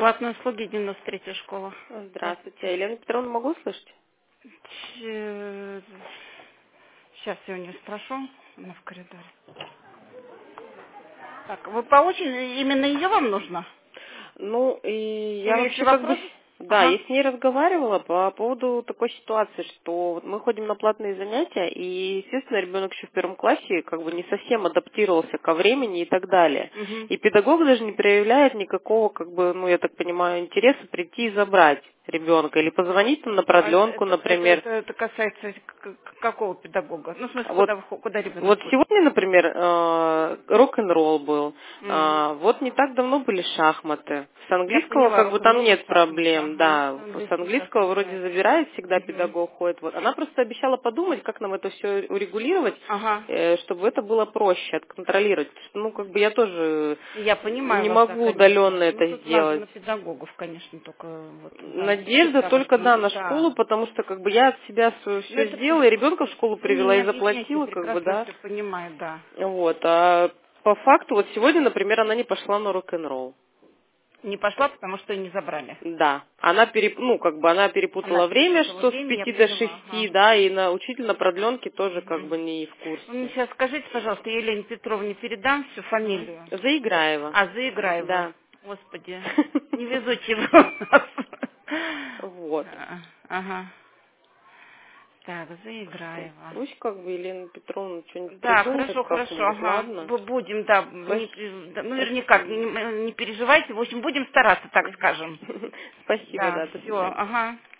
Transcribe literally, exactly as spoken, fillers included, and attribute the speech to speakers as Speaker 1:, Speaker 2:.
Speaker 1: Платные услуги, девяносто третья школа.
Speaker 2: Здравствуйте. Елена Петровна, могу слышать?
Speaker 1: Сейчас я у нее спрошу. Она в коридоре. Так, вы по очереди, именно ее вам нужно?
Speaker 2: Ну, и я
Speaker 1: Или
Speaker 2: вообще
Speaker 1: если
Speaker 2: как бы...
Speaker 1: вопрос?
Speaker 2: Да,
Speaker 1: Ага.
Speaker 2: я с ней разговаривала по поводу такой ситуации, что вот мы ходим на платные занятия, и, естественно, ребенок еще в первом классе как бы не совсем адаптировался ко времени и так далее.
Speaker 1: Угу.
Speaker 2: И педагог даже не проявляет никакого, как бы, ну, я так понимаю, интереса прийти и забрать ребенка, или позвонить там на
Speaker 1: А
Speaker 2: продленку,
Speaker 1: это, это,
Speaker 2: например.
Speaker 1: это, это касается к- к- какого педагога? Ну, в смысле,
Speaker 2: Вот
Speaker 1: куда, вы хо- куда ребенок
Speaker 2: Вот
Speaker 1: ходит?
Speaker 2: сегодня, например, э, рок-н-ролл был.
Speaker 1: Мгм.
Speaker 2: А, Вот не так давно были шахматы. С
Speaker 1: Я
Speaker 2: английского
Speaker 1: поняла,
Speaker 2: как бы там
Speaker 1: рок-н-ролл и
Speaker 2: нет
Speaker 1: шахматы.
Speaker 2: проблем,
Speaker 1: Ага.
Speaker 2: да.
Speaker 1: С
Speaker 2: С
Speaker 1: английского сейчас
Speaker 2: английского вроде
Speaker 1: забирает.
Speaker 2: забирает, всегда
Speaker 1: Угу.
Speaker 2: педагог ходит. Вот. Она просто обещала подумать, как нам это все урегулировать,
Speaker 1: Ага.
Speaker 2: э, чтобы это было проще, отконтролировать. Потому что, ну, как бы я тоже
Speaker 1: Я понимаю
Speaker 2: не
Speaker 1: вас, да,
Speaker 2: могу удаленно
Speaker 1: конечно. Ну,
Speaker 2: это
Speaker 1: тут надо
Speaker 2: сделать.
Speaker 1: на педагогов, конечно, только вот, да,
Speaker 2: Надежда
Speaker 1: всегда
Speaker 2: только, да,
Speaker 1: возьму,
Speaker 2: на
Speaker 1: да.
Speaker 2: школу, потому что, как бы, я от себя
Speaker 1: Ну,
Speaker 2: все
Speaker 1: это
Speaker 2: сделала, и ребенка в школу
Speaker 1: вы мне
Speaker 2: привела,
Speaker 1: не
Speaker 2: и
Speaker 1: объясняйте,
Speaker 2: заплатила, как бы,
Speaker 1: прекрасно
Speaker 2: да.
Speaker 1: все понимаю, да.
Speaker 2: Вот, а по факту, вот сегодня, например, она не пошла на рок-н-ролл.
Speaker 1: Не пошла, потому что ее не забрали.
Speaker 2: Да. Она переп... ну, как бы она
Speaker 1: Она
Speaker 2: перепутала время,
Speaker 1: перепутала
Speaker 2: что с
Speaker 1: время, я
Speaker 2: пяти до
Speaker 1: поняла,
Speaker 2: шести,
Speaker 1: ага.
Speaker 2: да, и на учитель на продленке тоже как
Speaker 1: Мгм.
Speaker 2: бы не в
Speaker 1: Вы мне
Speaker 2: курсе.
Speaker 1: сейчас скажите, пожалуйста, Елене Петровне передам всю
Speaker 2: Мгм.
Speaker 1: фамилию.
Speaker 2: Заиграева.
Speaker 1: А, Заиграева.
Speaker 2: Да.
Speaker 1: Господи, невезучий вы у нас.
Speaker 2: Вот.
Speaker 1: А, Ага. Так, Заиграева.
Speaker 2: Пусть как бы Елена Петровна что-нибудь
Speaker 1: Да,
Speaker 2: придумает
Speaker 1: хорошо, хорошо,
Speaker 2: как-нибудь,
Speaker 1: ага.
Speaker 2: ладно?
Speaker 1: Бу- Будем, да, не,
Speaker 2: Спас-
Speaker 1: пе- да, ну, наверняка,
Speaker 2: Спасибо.
Speaker 1: не, не переживайте, в общем, будем стараться, так скажем.
Speaker 2: Спасибо,
Speaker 1: Да,
Speaker 2: да, до
Speaker 1: все,
Speaker 2: свидания.
Speaker 1: ага.